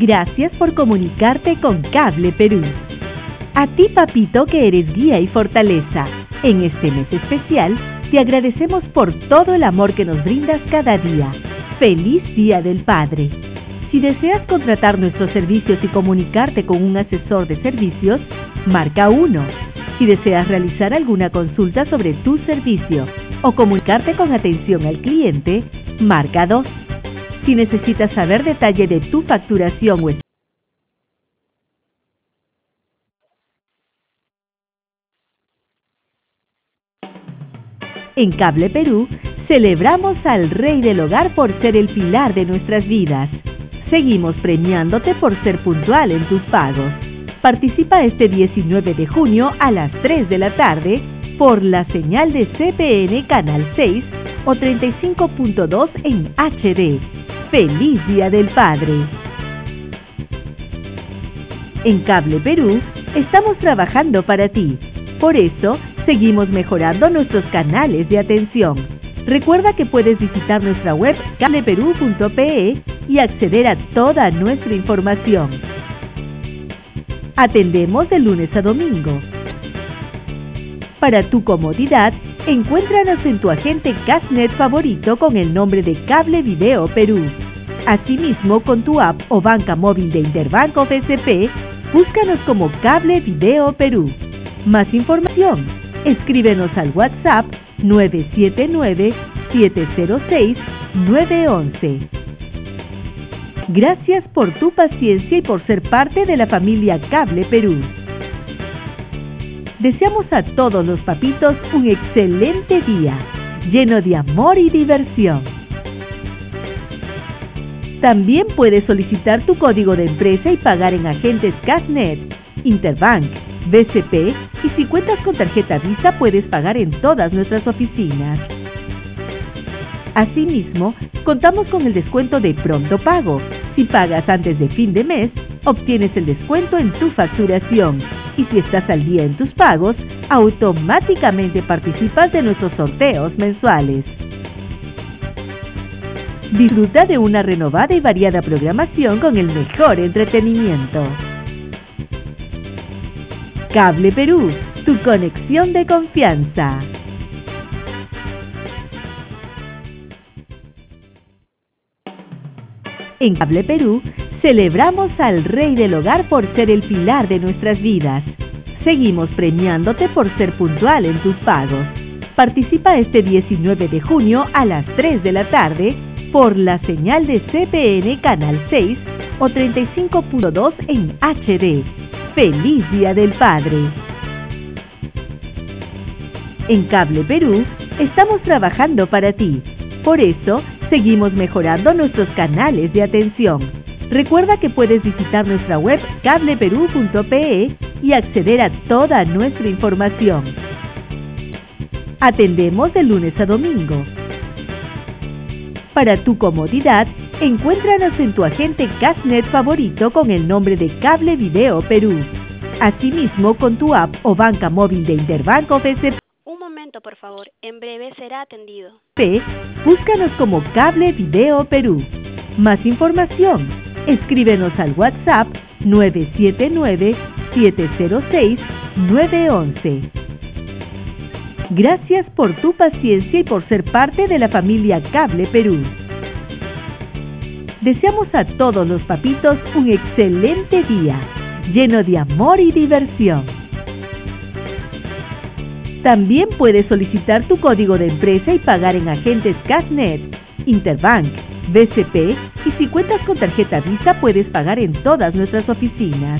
Gracias por comunicarte con Cable Perú. A ti, papito, que eres guía y fortaleza, en este mes especial, te agradecemos por todo el amor que nos brindas cada día. ¡Feliz Día del Padre! Si deseas contratar nuestros servicios y comunicarte con un asesor de servicios, marca 1. Si deseas realizar alguna consulta sobre tu servicio o comunicarte con atención al cliente, marca 2. Si necesitas saber detalle de tu facturación o en Cable Perú, celebramos al Rey del Hogar por ser el pilar de nuestras vidas. Seguimos premiándote por ser puntual en tus pagos. Participa este 19 de junio a las 3 de la tarde por la señal de CPN Canal 6 o 35.2 en HD. ¡Feliz Día del Padre! En Cable Perú, estamos trabajando para ti. Por eso, seguimos mejorando nuestros canales de atención. Recuerda que puedes visitar nuestra web cableperú.pe y acceder a toda nuestra información. Atendemos de lunes a domingo. Para tu comodidad, encuéntranos en tu agente Cashnet favorito con el nombre de Cable Video Perú. Asimismo, con tu app o banca móvil de Interbank o BCP, búscanos como Cable Video Perú. Más información, escríbenos al WhatsApp 979-706-911. Gracias por tu paciencia y por ser parte de la familia Cable Perú. Deseamos a todos los papitos un excelente día, lleno de amor y diversión. También puedes solicitar tu código de empresa y pagar en agentes Cashnet, Interbank, BCP y si cuentas con tarjeta Visa puedes pagar en todas nuestras oficinas. Asimismo, contamos con el descuento de Pronto Pago. Si pagas antes de fin de mes, obtienes el descuento en tu facturación. Y si estás al día en tus pagos, automáticamente participas de nuestros sorteos mensuales. Disfruta de una renovada y variada programación con el mejor entretenimiento. Cable Perú, tu conexión de confianza. En Cable Perú, celebramos al Rey del Hogar por ser el pilar de nuestras vidas. Seguimos premiándote por ser puntual en tus pagos. Participa este 19 de junio a las 3 de la tarde por la señal de CPN Canal 6 o 35.2 en HD. ¡Feliz Día del Padre! En Cable Perú, estamos trabajando para ti. Por eso, seguimos mejorando nuestros canales de atención. Recuerda que puedes visitar nuestra web cableperú.pe y acceder a toda nuestra información. Atendemos de lunes a domingo. Para tu comodidad, encuéntranos en tu agente Cashnet favorito con el nombre de Cable Video Perú. Asimismo, con tu app o banca móvil de Interbank o BCP. Un momento, por favor. En breve será atendido. Búscanos como Cable Video Perú. Más información, escríbenos al WhatsApp 979-706-911. Gracias por tu paciencia y por ser parte de la familia Cable Perú. Deseamos a todos los papitos un excelente día, lleno de amor y diversión. También puedes solicitar tu código de empresa y pagar en agentes Cashnet, Interbank, BCP y si cuentas con tarjeta Visa puedes pagar en todas nuestras oficinas.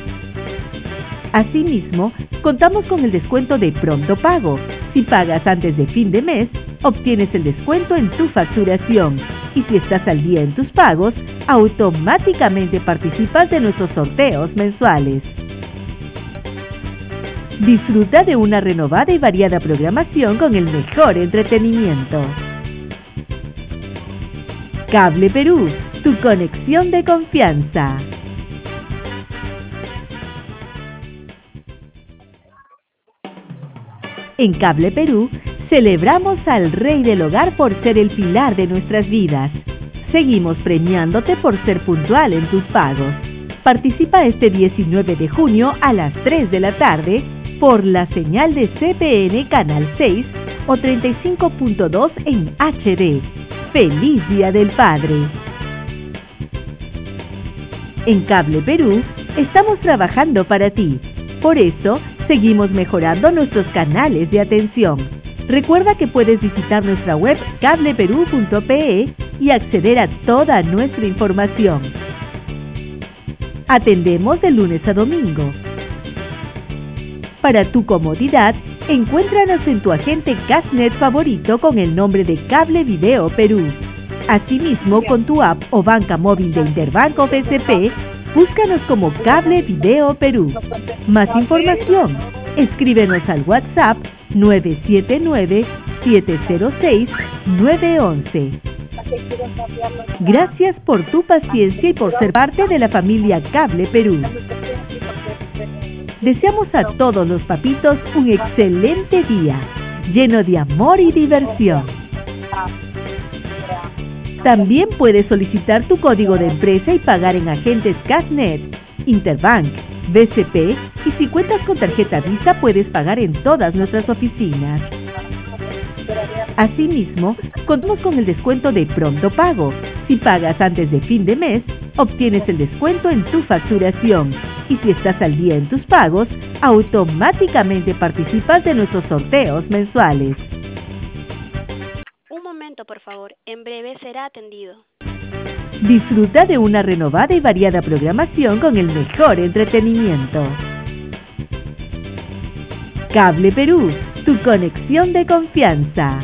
Asimismo, contamos con el descuento de Pronto Pago. Si pagas antes de fin de mes, obtienes el descuento en tu facturación. Y si estás al día en tus pagos, automáticamente participas de nuestros sorteos mensuales. Disfruta de una renovada y variada programación con el mejor entretenimiento. Cable Perú, tu conexión de confianza. En Cable Perú, celebramos al Rey del Hogar por ser el pilar de nuestras vidas. Seguimos premiándote por ser puntual en tus pagos. Participa este 19 de junio a las 3 de la tarde por la señal de CPN Canal 6 o 35.2 en HD. ¡Feliz Día del Padre! En Cable Perú estamos trabajando para ti. Por eso, seguimos mejorando nuestros canales de atención. Recuerda que puedes visitar nuestra web cableperú.pe y acceder a toda nuestra información. Atendemos de lunes a domingo. Para tu comodidad, encuéntranos en tu agente Cashnet favorito con el nombre de Cable Video Perú. Asimismo, con tu app o banca móvil de Interbanco BCP, búscanos como Cable Video Perú. Más información, escríbenos al WhatsApp 979-706-911. Gracias por tu paciencia y por ser parte de la familia Cable Perú. Deseamos a todos los papitos un excelente día, lleno de amor y diversión. También puedes solicitar tu código de empresa y pagar en agentes Cashnet, Interbank, BCP y si cuentas con tarjeta Visa puedes pagar en todas nuestras oficinas. Asimismo, contamos con el descuento de Pronto Pago. Si pagas antes de fin de mes, obtienes el descuento en tu facturación. Y si estás al día en tus pagos, automáticamente participas de nuestros sorteos mensuales. Un momento, por favor. En breve será atendido. Disfruta de una renovada y variada programación con el mejor entretenimiento. Cable Perú, tu conexión de confianza.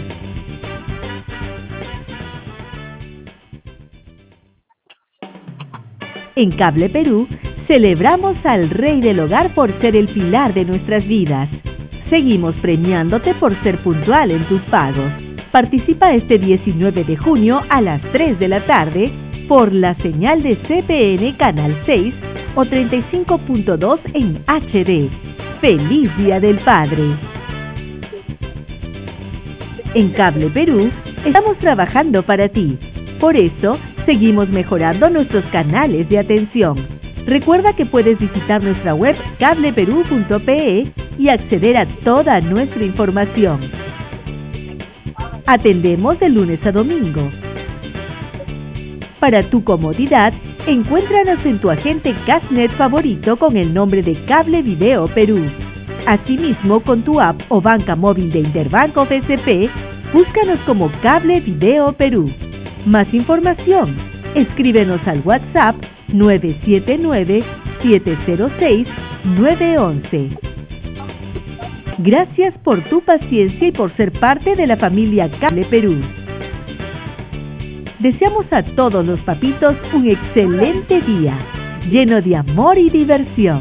En Cable Perú, celebramos al Rey del Hogar por ser el pilar de nuestras vidas. Seguimos premiándote por ser puntual en tus pagos. Participa este 19 de junio a las 3 de la tarde por la señal de CPN Canal 6 o 35.2 en HD. ¡Feliz Día del Padre! En Cable Perú estamos trabajando para ti. Por eso, seguimos mejorando nuestros canales de atención. Recuerda que puedes visitar nuestra web cableperú.pe y acceder a toda nuestra información. Atendemos de lunes a domingo. Para tu comodidad, encuéntranos en tu agente Cashnet favorito con el nombre de Cable Video Perú. Asimismo, con tu app o banca móvil de Interbanco BCP, búscanos como Cable Video Perú. Más información, escríbenos al WhatsApp 979-706-911. Gracias por tu paciencia y por ser parte de la familia Cable Perú. Deseamos a todos los papitos un excelente día, lleno de amor y diversión.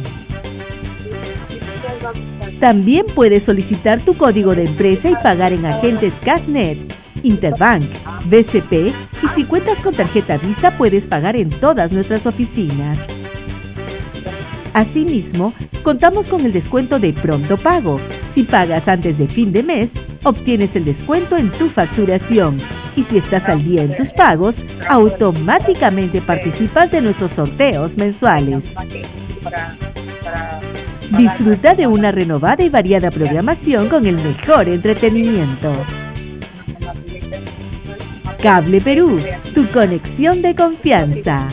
También puedes solicitar tu código de empresa y pagar en agentes Cashnet, Interbank, BCP y si cuentas con tarjeta Visa puedes pagar en todas nuestras oficinas. Asimismo, contamos con el descuento de Pronto Pago. Si pagas antes de fin de mes, obtienes el descuento en tu facturación. Y si estás al día en tus pagos, automáticamente participas de nuestros sorteos mensuales. Disfruta de una renovada y variada programación con el mejor entretenimiento. Cable Perú, tu conexión de confianza.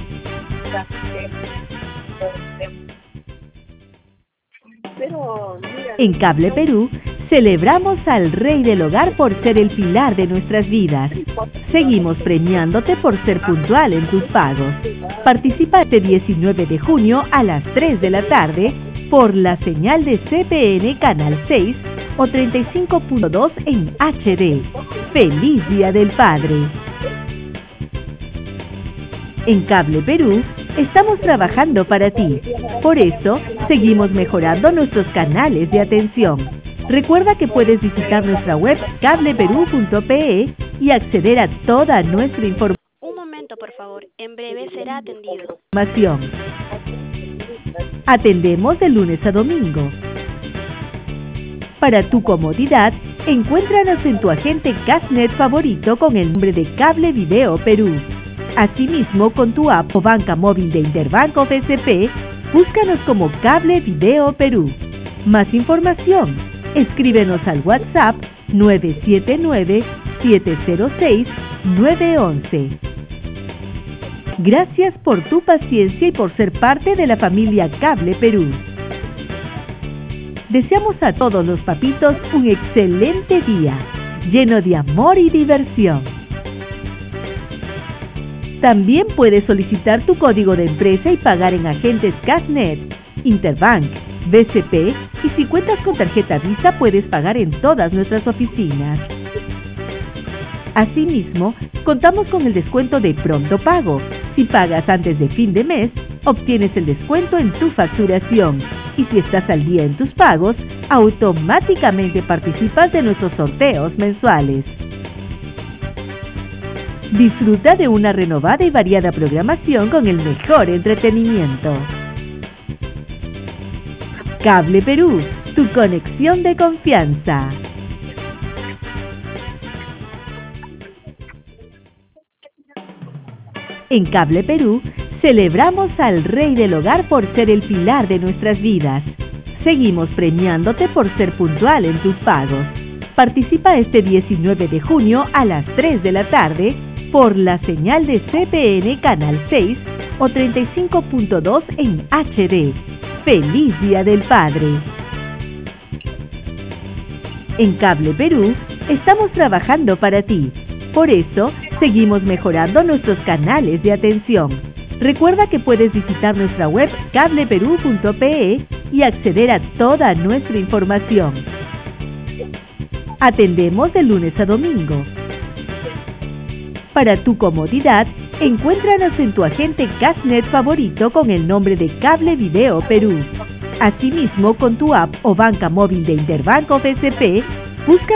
En Cable Perú, celebramos al Rey del Hogar por ser el pilar de nuestras vidas. Seguimos premiándote por ser puntual en tus pagos. Participa este 19 de junio a las 3 de la tarde por la señal de CPN Canal 6 o 35.2 en HD. ¡Feliz Día del Padre! En Cable Perú estamos trabajando para ti. Por eso, seguimos mejorando nuestros canales de atención. Recuerda que puedes visitar nuestra web cableperú.pe y acceder a toda nuestra información. Un momento, por favor. En breve será atendido. Atendemos de lunes a domingo. Para tu comodidad, encuéntranos en tu agente Cashnet favorito con el nombre de Cable Video Perú. Asimismo, con tu app o banca móvil de Interbanco BCP, búscanos como Cable Video Perú. Más información, escríbenos al WhatsApp 979-706-911. Gracias por tu paciencia y por ser parte de la familia Cable Perú. Deseamos a todos los papitos un excelente día, lleno de amor y diversión. También puedes solicitar tu código de empresa y pagar en agentes Cashnet, Interbank, BCP, y si cuentas con tarjeta Visa puedes pagar en todas nuestras oficinas. Asimismo, contamos con el descuento de Pronto Pago. Si pagas antes de fin de mes, obtienes el descuento en tu facturación. Y si estás al día en tus pagos, automáticamente participas de nuestros sorteos mensuales. Disfruta de una renovada y variada programación con el mejor entretenimiento. Cable Perú, tu conexión de confianza. En Cable Perú, celebramos al Rey del Hogar por ser el pilar de nuestras vidas. Seguimos premiándote por ser puntual en tus pagos. Participa este 19 de junio a las 3 de la tarde por la señal de CPN Canal 6 o 35.2 en HD. ¡Feliz Día del Padre! En Cable Perú, estamos trabajando para ti. Por eso, seguimos mejorando nuestros canales de atención. Recuerda que puedes visitar nuestra web cableperú.pe y acceder a toda nuestra información. Atendemos de lunes a domingo. Para tu comodidad, encuéntranos en tu agente Cashnet favorito con el nombre de Cable Video Perú. Asimismo, con tu app o banca móvil de Interbanco BCP, busca